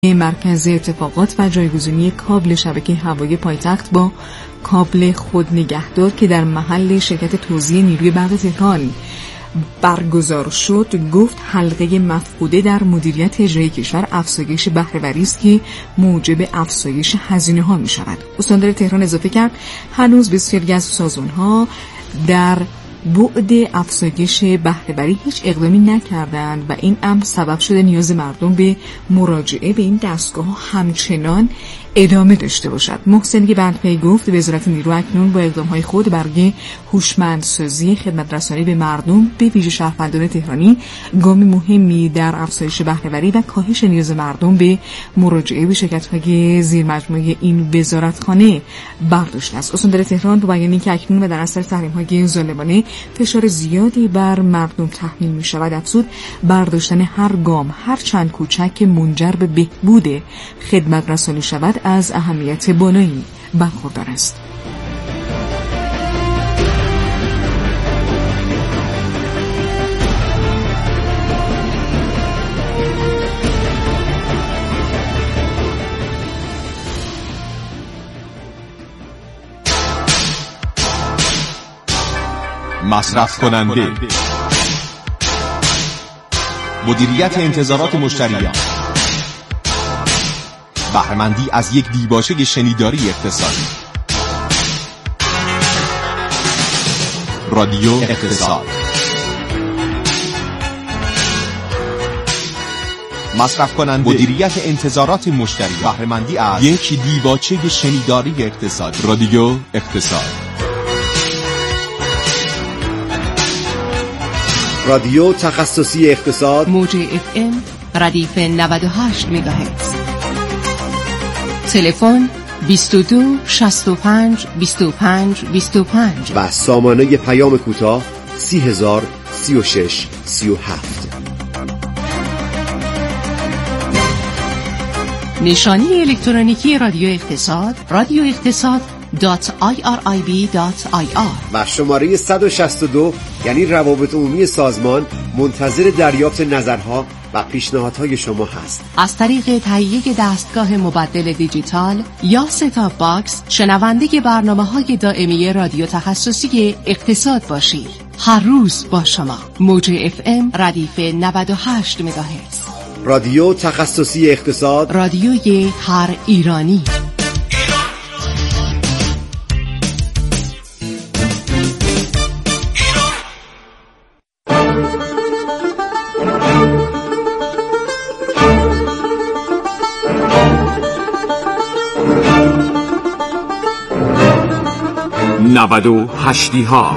مرکز اتفاقات و جایگزینی کابل شبکه هوایی پایتخت با کابل خودنگهدار که در محل شرکت توزیع نیروی برق تهران برگزار شد گفت حلقه مفقوده در مدیریت اجرایی کشور افزایش بهره‌وری است که موجب افزایش هزینه‌ها می‌شود. استاندار تهران اضافه کرد هنوز بسیاری از سازمان‌ها در بعد افزایش بهره‌وری هیچ اقدامی نکردند و این امر سبب شده نیاز مردم به مراجعه به این دستگاه‌ها همچنان ادامه داشته باشد. محسن بندپی گفت وزارت نیرو اکنون با اقدام‌های خود برای هوشمندسازی خدمت رسانی به مردم به ویژه شهروندان تهرانی گام مهمی در افزایش بهره‌وری و کاهش نیاز مردم به مراجعه به شرکت‌های زیرمجموعه این وزارتخانه برداشته است. استاندار تهران با بیانی که اکنون و در اثر تحریم‌های ظالمانه فشار زیادی بر مردم تحمیل می‌شود افزود برداشتن هر گام هر چند کوچک که منجر به بهبود خدمت رسانی شود از اهمیت بالایی برخوردار است. مصرف کننده، مدیریت انتظارات مشتریان، بهره‌مندی از یک دیباچه شنیداری اقتصادی. رادیو اقتصاد. مصرف کننده، مدیریت انتظارات مشتریان، بهره‌مندی از یک دیباچه شنیداری اقتصادی. رادیو اقتصاد. رادیو تخصصی اقتصاد، موج FM ردیف 98 مگاهرتز. تلفن 22 65 25 25 و سامانه پیام کوتاه 30000 36 37. نشانی الکترونیکی رادیو اقتصاد radioeqtasad.irib.ir و شماره 162 یعنی روابط عمومی سازمان منتظر دریافت نظرها و پیشنهادهای شما هست. از طریق تهیه دستگاه مبدل دیجیتال یا ستاپ باکس شنونده برنامه‌های دائمی رادیو تخصصی اقتصاد باشید. هر روز با شما. موج FM ردیف 98 مگاهرتز. رادیو تخصصی اقتصاد، رادیوی هر ایرانی. 98 ها.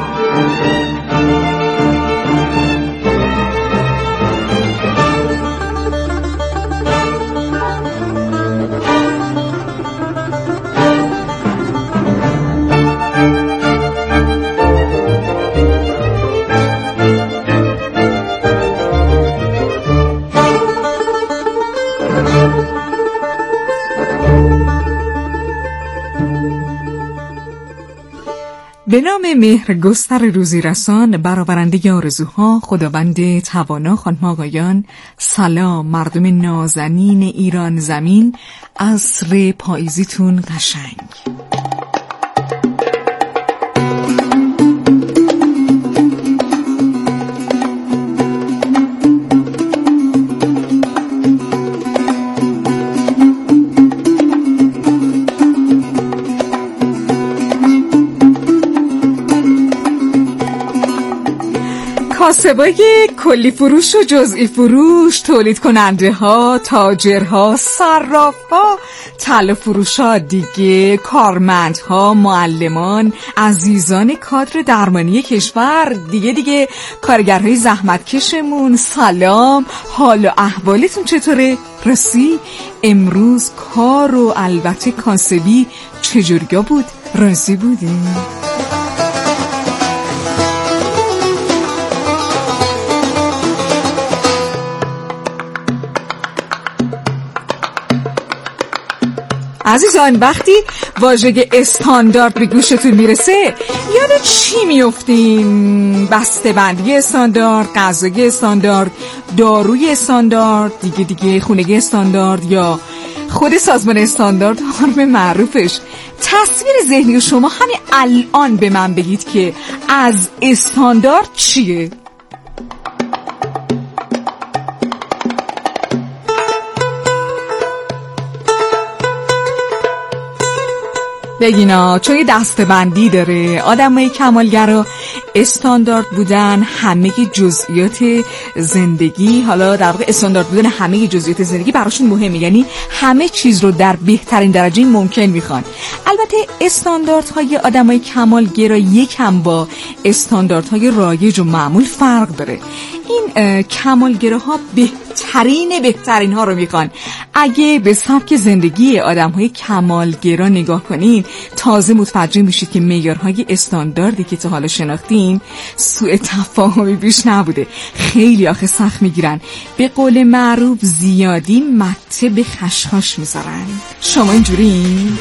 به نام مهرگستر روزی رسان، برآورنده آرزوها، خداوند توانا، خانم آقایان، سلام مردم نازنین ایران زمین، عصر پاییزیتون قشنگ. کاسبای کلی فروش و جزئی فروش، تولید کننده ها، تاجرها، صراف ها، طلا فروش ها دیگه، کارمند ها، معلمان، عزیزان کادر درمانی کشور دیگه، کارگرهای زحمتکشمون، سلام، حال و احوالتون چطوره؟ راستی امروز کار و البته کاسبی چجوریا بود؟ راضی بودیم؟ عزیزان وقتی واژه استاندارد به گوشتون میرسه یاد چی میافتین؟ بسته بندی استاندارد، غذای استاندارد، داروی استاندارد، دیگه خونگی استاندارد یا خود سازمان استاندارد آرم معروفش. تصویر ذهنی شما همین الان به من بگید که از استاندارد چیه؟ بگینا، چون یه دسته‌بندی داره. آدمای کمالگرا استاندارد بودن همه جزئیات زندگی، حالا در واقع استاندارد بودن همه جزئیات زندگی براشون مهمه، یعنی همه چیز رو در بهترین درجه ممکن میخوان. البته استانداردهای آدمای کمالگرا یکم با استانداردهای رایج و معمول فرق داره. این کمالگراها بهترین ها رو میخوان. اگه به سبک زندگی آدم‌های کمالگرا نگاه کنین تازه متوجه میشید که معیارهای استانداردی که تا حالا شناختین سوء تفاهمی بیش نبوده. خیلی آخه سخت میگیرن. به قول معروف زیادی مته به خشخاش میذارن. شما اینجورین؟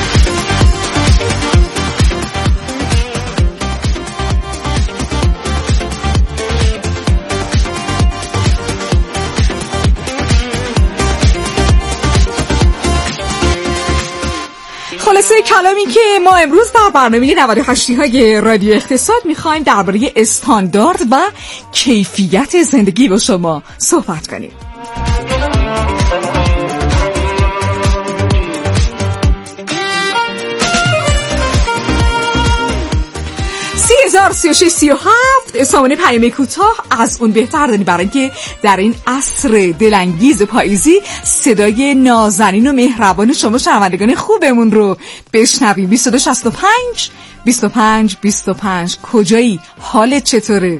خلاصه کلامی که ما امروز در برنامه 98 های رادیو اقتصاد میخوایم درباره استاندارد و کیفیت زندگی با شما صحبت کنیم. 3637 سامانه پیام کوتاه از اون بهتر داریم برای اینکه در این عصر دلانگیز پاییزی صدای نازنین و مهربان شما شنوندگان خوبمون رو بشنویم. 2265 25 25 کجایی؟ حالت چطوره؟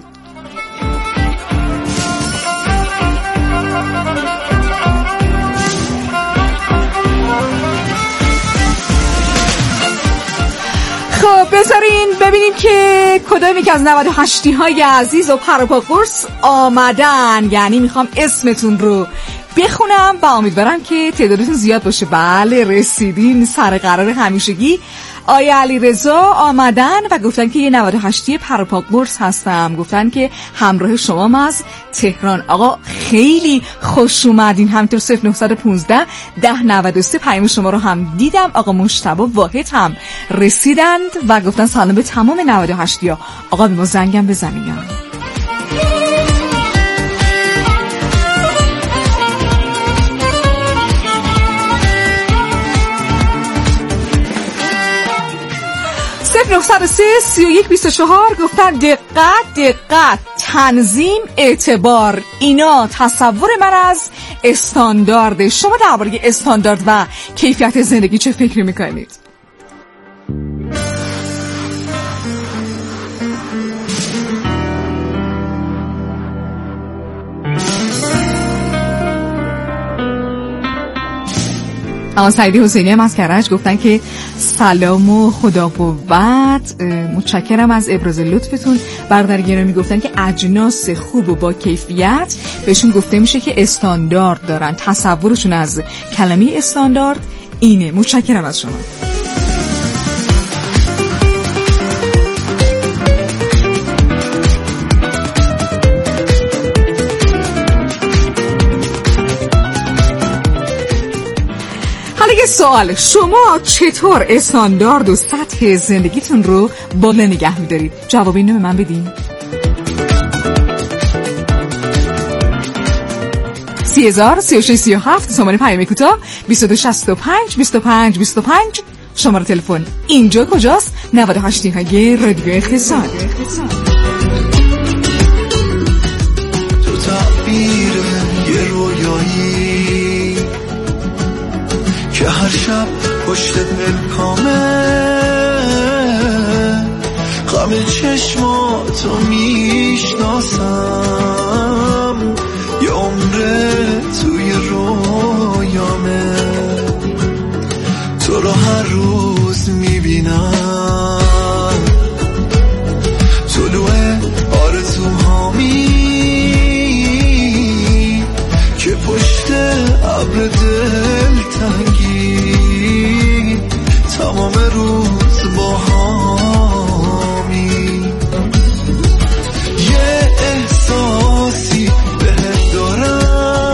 خب بذارین ببینیم که کدام یک از 98 های عزیز و پروپا قرص آمدن. یعنی میخوام اسمتون رو بخونم و امیدوارم که تعدادتون زیاد باشه. بله رسیدین سر قرار همیشگی. آیا علی رضا آمدن و گفتن که یه 98 پروپا قرص هستم. گفتن که همراه شمام از تهران. آقا خیلی خوش اومدین. همینطور 0915 1093 پیام شما رو هم دیدم. آقا مجتبی واحد هم رسیدند و گفتن سلام به تمام 98 ها. آقا به ما زنگم بزنین. (903 31 24) گفتن دقت تنظیم اعتبار اینا تصور من از استاندارد. شما درباره استاندارد و کیفیت زندگی چه فکری میکنید؟ اما سعیدی حسینی هم از کرج گفتن که سلام و خدا قوت، متشکرم از ابراز لطفتون. برادر گرامی گفتن که اجناس خوب و با کیفیت بهشون گفته میشه که استاندارد دارن. تصورشون از کلمه استاندارد اینه. متشکرم از شما. یه سوال، شما چطور استاندارد و سطح زندگیتون رو بالا نگه می‌دارید؟ جواب اینو به من بدین. 3637 سامانه پیام کوتاه 2265 25 25 شماره تلفن. اینجا کجاست؟ 98 های رادیو اقتصاد. تو تعبیر یه رویایی که هر شب پشت پلکامه غم چشماتو میشناسم، یه عمره توی رویامه تو رو هر روز میبینم، طلوع آرزوهامی که پشت ابر دلتنگی تمام روز با همی. یه احساسی بهت دارم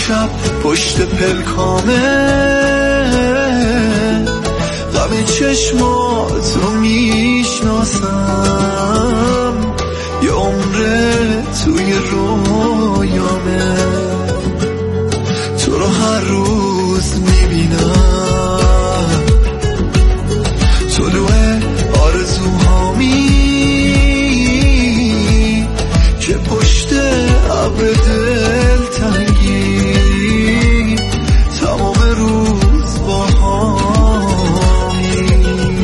شب پشت پلکامه غم چشماتو میشناسم یه عمره توی رویامه تو رو هر روز میبینم طلوع آرزوهامی که پشت ابر دلتنگی تمام روز با هامی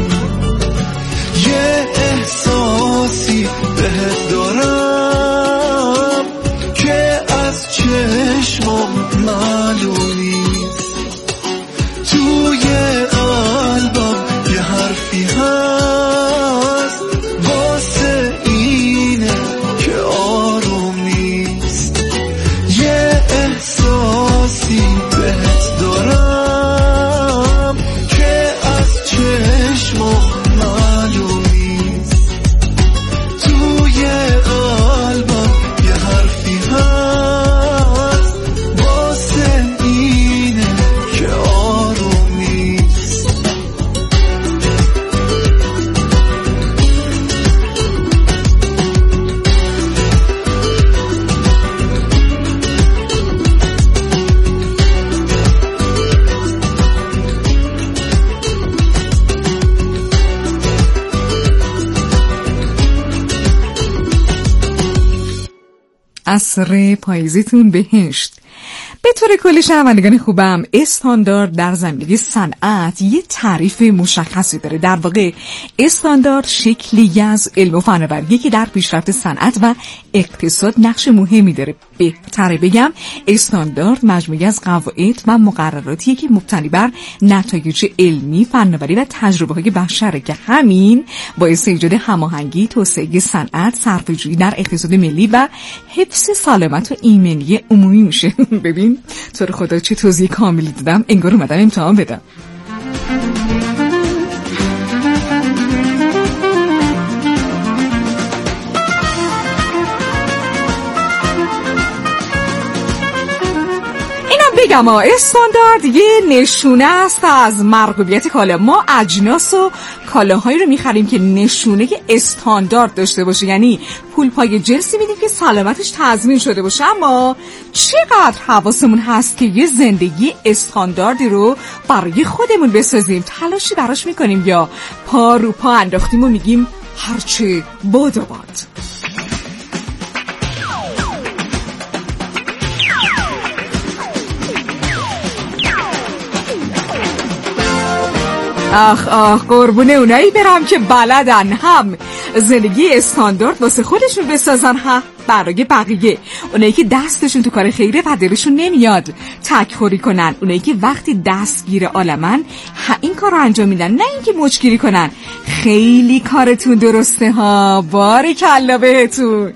یه احساسی بهت دارم که از چشمم معلوم نیست توی قلبم یه حرفی هست واسه اینه که آروم نیست یه احساسی بهت دارم که از چشمم معلوم نیست توی قلبم یه حرفی هست واسه اینه که آروم نیست عصر پاییزیتون بهشت. به طور کلی شنوندگان خوبم، استاندارد در زمینه صنعت یه تعریف مشخصی داره. در واقع استاندارد شکلی از علم و فناوری که در پیشرفت صنعت و اقتصاد نقش مهمی داره. بهتره بگم استاندارد مجموعی از قواعد و مقرراتیه که مبتنی بر نتایج علمی، فناوری و تجربه‌های بشره که همین باعث ایجاد هماهنگی، توسعه صنعت، صرفه‌جویی در اقتصاد ملی و حفظ سلامت و ایمنی عمومی میشه. ببین تو رو خدا چه توضیح کاملی دادم، انگار اومدم امتحان بدم. بگم استاندارد یه نشونه است از مرغوبیت کالا. ما اجناس و کالاهایی رو میخریم که نشونه استاندارد داشته باشه، یعنی پول پای جنسی میدیم که سلامتش تضمین شده باشه. اما چقدر حواسمون هست که یه زندگی استانداردی رو برای خودمون بسازیم، تلاشی براش میکنیم یا پا رو پا انداختیم و میگیم هرچه باد و باد. آخ قربونه اونایی برم که بلدن هم زندگی استاندارد واسه خودشون بسازن، هم برای بقیه. اونایی که دستشون تو کار خیره و دلشون نمیاد تک‌خوری کنن، اونایی که وقتی دستگیر عالمن این کار رو انجام میدن، نه اینکه مچگیری کنن. خیلی کارتون درسته ها، باریکلا بهتون.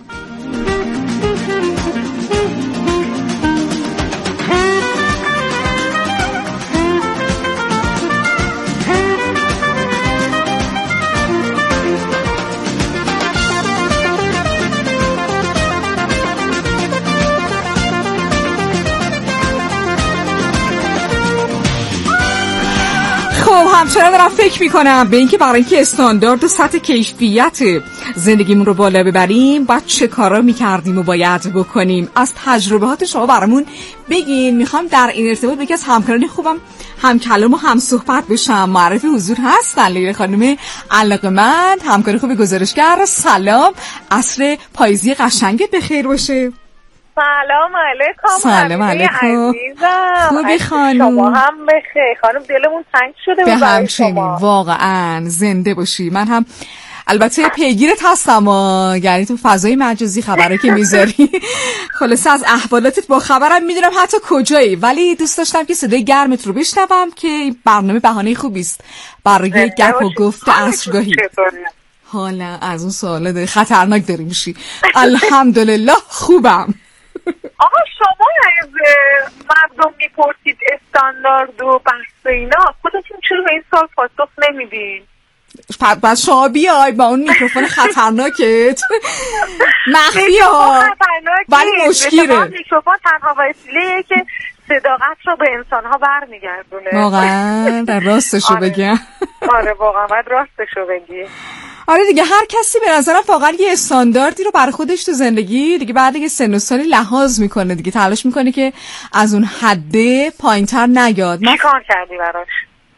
همچنان دارم فکر میکنم به اینکه برای اینکه استاندارد و سطح کیفیت زندگیمون رو بالا ببریم باید چه کارا میکردیم و باید بکنیم. از تجربهات شما برامون بگین. میخوام در این ارتباط یکی از همکاران خوبم هم کلام و هم صحبت بشم. معرفی حضور هستن لیلا خانم علاقمند، همکار خوب گزارشگر. سلام، عصر پاییزی قشنگت بخیر باشه. سلام علیکم. سلام علیکم. خوبی خانم؟ شما هم بخیر خانم، دلمون تنگ شده به همچنین. واقعا زنده باشی. من هم البته پیگیرت هستم یعنی تو فضای مجازی خبره که میذاری خلاصه از احوالاتت با خبرم میدونم حتی کجایی، ولی دوست داشتم که صدای گرمت رو بشنوم که برنامه بهانه خوبی است برای گپ و گفت عصرگاهی. حالا از اون سوالات خطرناک داری میشی. الحمدلله خوبم. آقا شما از مردم میپرسید استاندارد و بحث اینا، خودتون چرا به این سوال پاسخ نمیدین؟ پس شما بیای با اون میکروفون خطرناکت مخفی ها، ولی مشکیره. میکروفون تنها وسیله‌ایه که صداقت رو به انسان‌ها برمیگردونه. واقعا در راستشو بگم. آره واقعا باید راستشو بگی. آره دیگه هر کسی به نظرم واقعا یه استانداردی رو برای خودش تو زندگی دیگه بعد یه سن و سالی لحاظ میکنه دیگه، تلاش میکنه که از اون حده پایین‌تر نیاد. چی کار کردی براش؟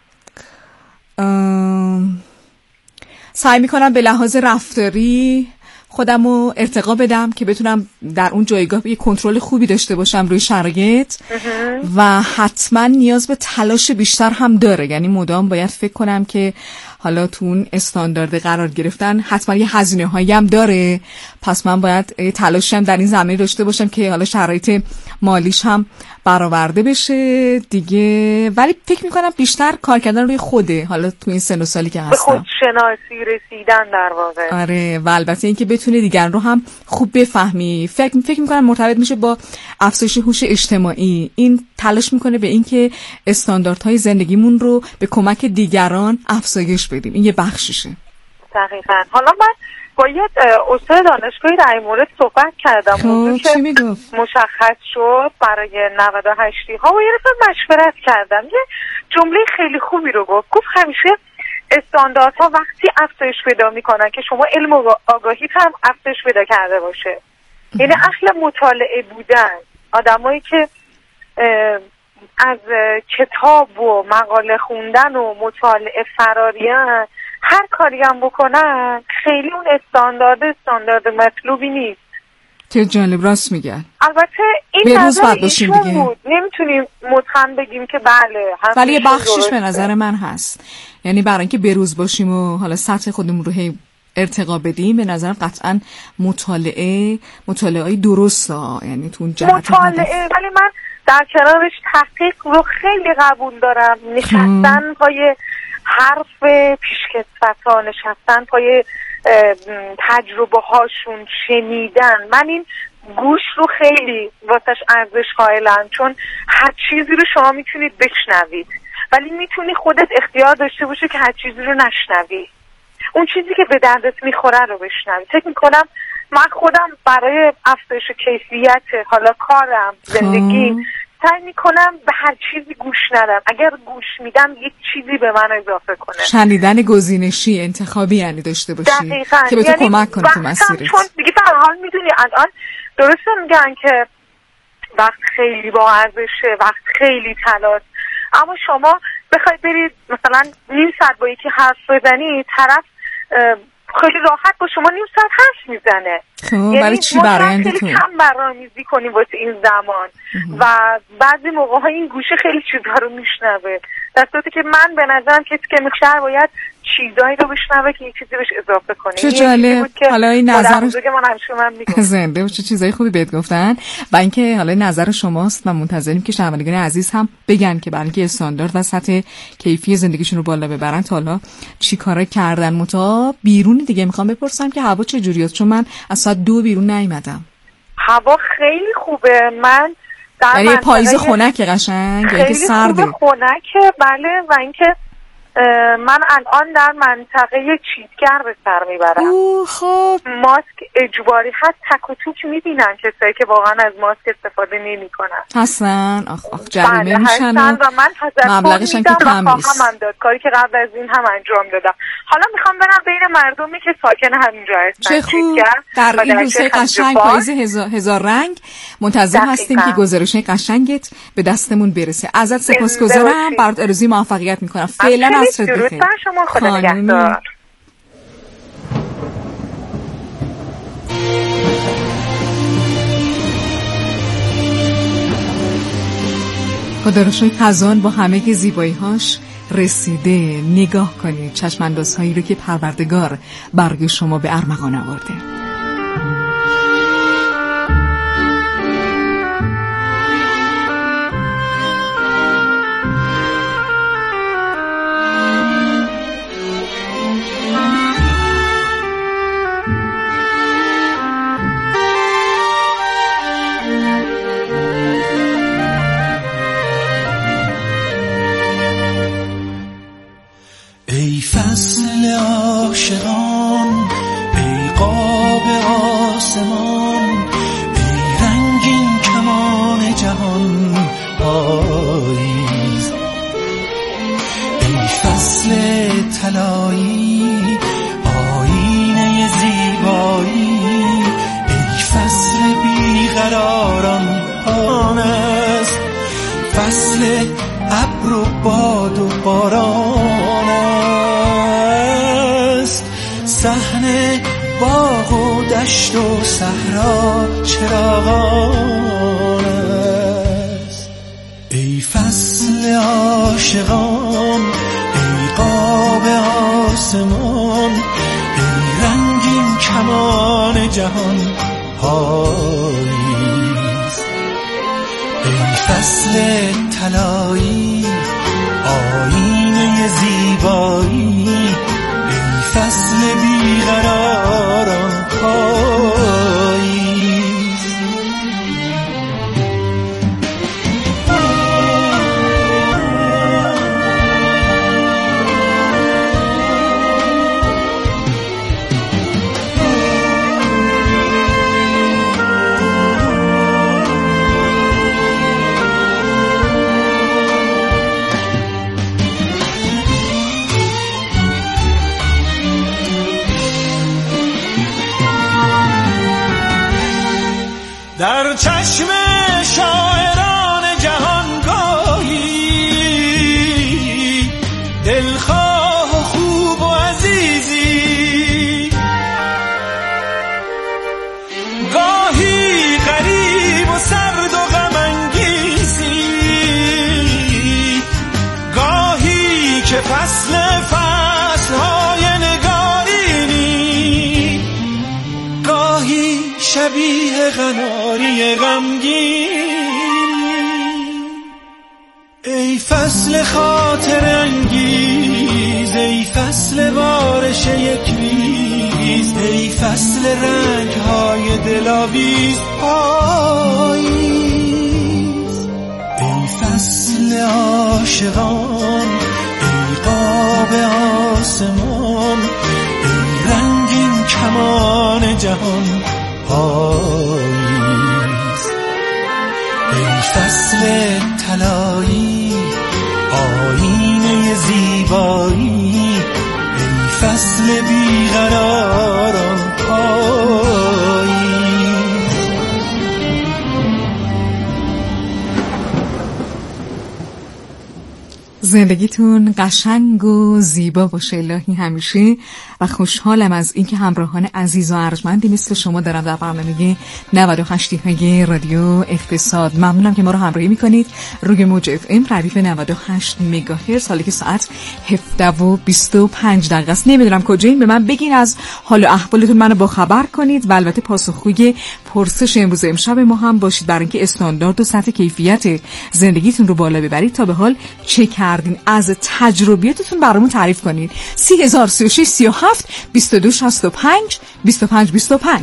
سعی میکنم به لحاظ رفتاری خودم رو ارتقا بدم که بتونم در اون جایگاه یه کنترل خوبی داشته باشم روی شرایط و حتما نیاز به تلاش بیشتر هم داره، یعنی مدام باید فکر کنم که حالا تو اون استاندارد قرار گرفتن حتما یه هزینه هایی هم داره، پس من باید تلاشم در این زمینه داشته باشم که حالا شرایط مالیش هم برآورده بشه دیگه. ولی فکر میکنم بیشتر کار کردن روی خوده، حالا تو این سن و سالی که هستم، به خود شناسی رسیدن در واقع. آره و البته اینکه بتونی دیگران رو هم خوب بفهمی. فکر میکنم مرتبط میشه با افزایش هوش اجتماعی. این تلاش میکنه به اینکه استانداردهای زندگیمون رو به کمک دیگران افزایش بدیم. این یه بخششه. دقیقاً. حالا من با یه استاد دانشگاهی در این مورد صحبت کردم، موضوع که مشخص شد برای 98 ها و یه رسال مشورت کردم. یه جمله خیلی خوبی رو گفت همیشه استانداردها وقتی افزایش پیدا میکنن که شما علم و آگاهی هم افزایش پیدا کرده باشه. یعنی اهل مطالعه بودن، آدمایی که از کتاب و مقاله خوندن و مطالعه فراریان، هر کاری هم بکنن خیلی اون استاندارد مطلوبی نیست. که جالب، راست میگن. البته این نظر ایشون بود، نمیتونیم مطمئن بگیم که بله، ولی یه بخشش به نظر من هست. یعنی برای اینکه بروز باشیم و حالا سطح خودمون رو ارتقا بدیم، به نظرم قطعا مطالعه درسته، یعنی تو اون جهت مطالعه. ولی من در کنارش تحقیق رو خیلی قبول دارم. نشستن پای حرف پیشکسوت‌ها، نشستن پای تجربه هاشون، شنیدن. من این گوش رو خیلی واسش ارزش قائلم، چون هر چیزی رو شما میتونید بشنوید ولی میتونی خودت اختیار داشته باشه که هر چیزی رو نشنوی. اون چیزی که به دردت میخوره رو بشنوی. فکر میکنم من خودم برای افزایش کیفیت حالا کارم، زندگی، سعی میکنم به هر چیزی گوش ندم. اگر گوش میدم یک چیزی به من اضافه کنه. شنیدن گزینشی انتخابی یعنی داشته باشی. دقیقاً. که به تو کمک کنه تو مسیرت. چون دیگه به هر حال میدونی الان درسته میگن که وقت خیلی با ارزشه، وقت خیلی طلاست، اما شما بخواید برید مثلا نیم ساعت با یکی حرف بزنی، طرف خیلی راحت با شما نیم ساعت حرف میزنه. برای چی برایندتون؟ کم برنامه‌ریزی کنیم واسه این زمان و بعضی موقع‌ها این گوشه خیلی چیزا رو میشنوه، در صورتی که من به نظرم کسی که میخواد باید چیزایی رو بشنوه که یک چیزی بهش اضافه کنه. چه جالب. حالا این نظر زنده و چه چیزای خوبی بهت گفتن و اینکه حالا نظر شماست و منتظریم که شنوندگان عزیز هم بگن که برای اینکه استاندارد و سطح کیفی زندگیشون رو بالا ببرن تا حالا چیکارا کردن. متا بیرون دیگه میخوام بپرسم که هوا چجوریه، چون من از ساعت 2 بیرون نیومدم. هوا خیلی خوبه. من در یعنی پاییز خنک قشنگ، خیلی سرده. خنکه بله. و اینکه من الان در منطقه چیتگر به سر میبرم. خب ماسک اجباری هست، تک و توک میبینن کسایی که واقعا از ماسک استفاده نمی کنن هستن. جریمه میشن و من مبلغش هم که کم نیست. داد کاری که قبل از این هم انجام دادم. حالا میخوام برم بین مردمی که ساکن همینجا هستن. چه خوب. در این روزهای قشنگ پاییز هزار رنگ منتظر هستیم که گزارش قشنگت به دستمون برسه. ازت سپاسگزارم، برات آرزوی موفقیت میکنم. فعلا درود بر شما، خدا نگهدار. خدا رو شکر خزان با همه زیبایی‌هاش رسیده. نگاه کنید چشم اندازهایی رو که پروردگار برای شما به ارمغان آورده. ای فصل عاشقان، ای قاب جهان است، فصل ابر و باد و باران است، صحن باغ و دشت و صحرا چراغان است. ای فصل عاشقان، ای قاب آسمان، ای رنگین کمان جهان پاییز. ای فصل طلایی، آینه زیبایی، ای فصل بیقراران پاییز. در چشم شاعران جهان گاهی دلخواه و خوب و عزیزی، گاهی غریب و سرد و غم انگیزی، گاهی که فصلهای نگارینی، گاهی شبیه قناری غمگین. ای فصل خاطر انگیز، ای فصل بارش یک ریز، ای فصل رنگ های دلاویز پاییز. ای فصل عاشقان، ای قاب آسمان، ای رنگین کمان جهان پاییز. ای فصل طلایی، آینه زیبایی، ای فصل بیقراران پاییز. زندگیتون قشنگ و زیبا باشه الهی همیشه و خوشحالم از اینکه همراهان عزیز و ارجمندی مثل شما دارم در برنامه 98 های رادیو اقتصاد. ممنونم که ما رو همراهی میکنید روی موج اف ام ردیف 98 مگاهرتز. حالا که ساعت 17:25 است، نمیدونم کجایین، به من بگین، از حال و احوالتون منو با خبر کنید و البته پاسخگوی پرسش امروز امشب ما هم باشید برای اینکه استاندارد و سطح کیفیت زندگیتون رو بالا ببرید. تا به حال چه کردین؟ از تجربیاتتون برامون تعریف کنید. 3036 37 22 65 25 25.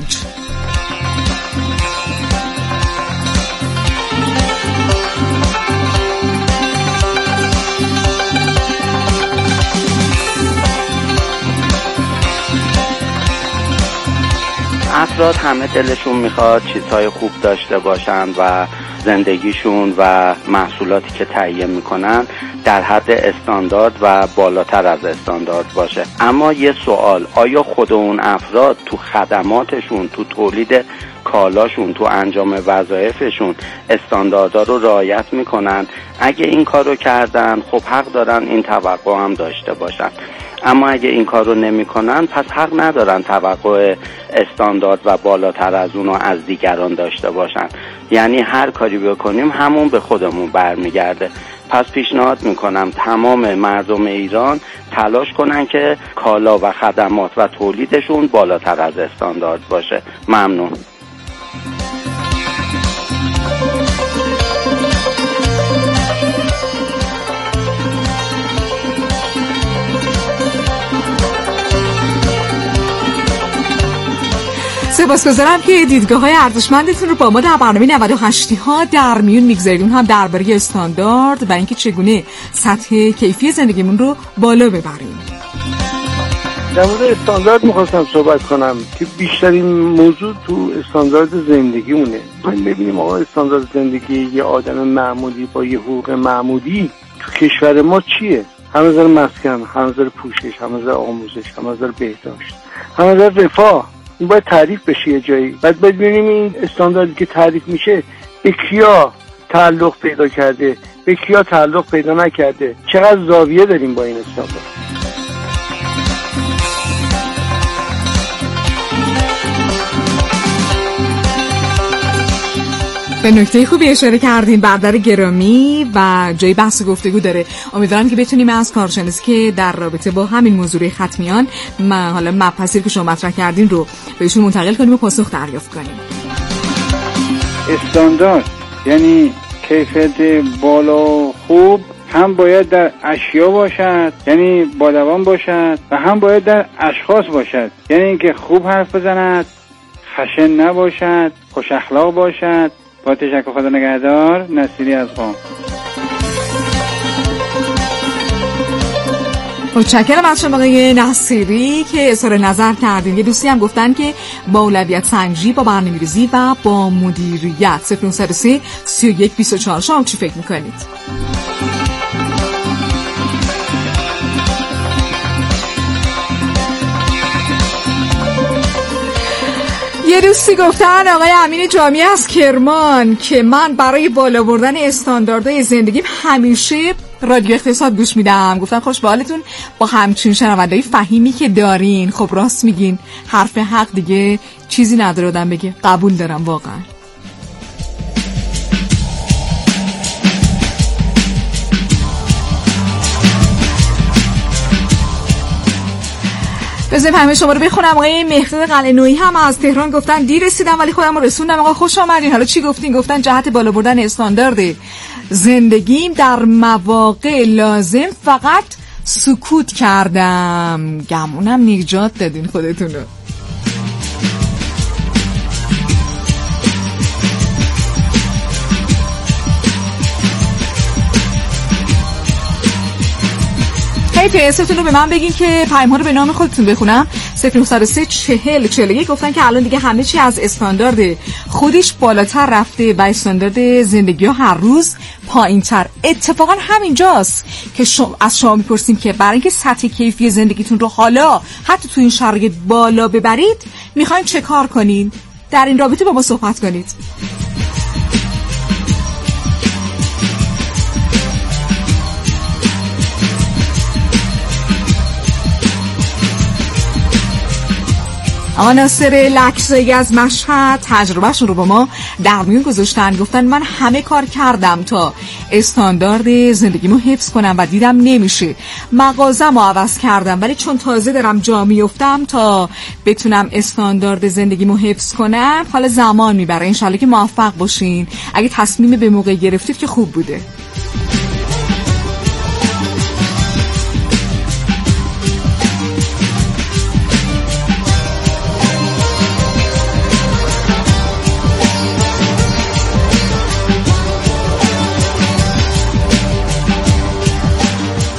افراد همه دلشون میخواد چیزهای خوب داشته باشن و زندگیشون و محصولاتی که تهیه میکنن در حد استاندارد و بالاتر از استاندارد باشه. اما یه سوال، آیا خود اون افراد تو خدماتشون، تو تولید کالاشون، تو انجام وظایفشون استانداردها رو رعایت میکنن؟ اگه این کار رو کردن خب حق دارن این توقع هم داشته باشن. اما اگه این کار رو نمی کنن پس حق ندارن توقع استاندارد و بالاتر از اونو از دیگران داشته باشن. یعنی هر کاری بکنیم همون به خودمون برمیگرده. پس پیشنهاد میکنم تمام مردم ایران تلاش کنن که کالا و خدمات و تولیدشون بالاتر از استاندارد باشه. ممنون. سپاسگزارم که دیدگاه‌های ارزشمندتون رو با ما در برنامه 98 ها در میون میگذارید. اون هم درباره استاندارد و اینکه چگونه سطح کیفی زندگیمون رو بالا ببریم. در مورد استاندارد می‌خواستم صحبت کنم که بیشترین موضوع تو استاندارد زندگیمونه. ما ببینیم آقا استاندارد زندگی یه آدم معمولی با یه حقوق معمولی تو کشور ما چیه؟ هم نظر مسکن، هم نظر پوشش، هم نظر آموزش، هم نظر بهداشت، هم نظر رفاه. این باید تعریف بشه یه جایی. بعد ببینیم این استانداردی که تعریف میشه به کیا تعلق پیدا کرده، به کیا تعلق پیدا نکرده، چقدر زاویه داریم با این استاندارد. به نکته خوبی اشاره کردین برادر گرامی و جای بحث و گفتگو داره. امیدوارم که بتونیم از کارشناسی که در رابطه با همین موضوع ختمیان حالا مبحثی که شما مطرح کردین رو بهشون منتقل کنیم و پاسخ دریافت کنیم. استاندارد یعنی کیفیت بالا خوب هم باید در اشیا باشد، یعنی با دوام باشد، و هم باید در اشخاص باشد، یعنی اینکه خوب حرف بزند، خشن نباشد، خوش اخلاق باشد. با تشکر، خدا نگهدار. نصیری از قم. متشکرم از شما آقای نصیری که اظهار نظر کردین. یه دوستی هم گفتن که با اولویت سنجی، با برنامه‌ریزی و با مدیریت. 0903 31 24. شما چی فکر میکنید؟ یه دوستی گفتن آقای امین جامی از کرمان که من برای بالا بردن استانداردهای زندگیم همیشه رادیو اقتصاد گوش میدم. گفتن خوش به حالتون با همچین شنونده‌های فهیمی که دارین. خب راست میگین، حرف حق دیگه چیزی نداره آدم بگه. قبول دارم واقعا. بذارید همه شما رو بخونم. آقای مهداد قلعه‌نویی هم از تهران گفتن دیر رسیدم ولی خودم رو رسوندم. آقا خوش آمدین. حالا چی گفتین؟ گفتن جهت بالا بردن استاندارد زندگیم در مواقع لازم فقط سکوت کردم. گمونم نجات دادین خودتون رو. توی اسمتون رو به من بگین که پیام ها رو به نام خودتون بخونم. 0903 40 41 گفتن که الان دیگه همه چی از استاندارد خودش بالاتر رفته و استاندارد زندگی ها هر روز پایین تر. اتفاقا همینجاست که از شما میپرسیم که برای اینکه سطح کیفی زندگیتون رو حالا حتی تو این شرایط بالا ببرید میخواین چه کار کنین؟ در این رابطه با ما صحبت کنید. آقا ناصر لکزایی از مشهد تجربهشون رو با ما در میون گذاشتن. گفتن من همه کار کردم تا استاندارد زندگیمو حفظ کنم و دیدم نمیشه. مغازه‌مو عوض کردم ولی چون تازه دارم جا میافتم تا بتونم استاندارد زندگیمو حفظ کنم حالا زمان میبره. انشالله که موفق باشین. اگه تصمیم به موقع گرفتید که خوب بوده.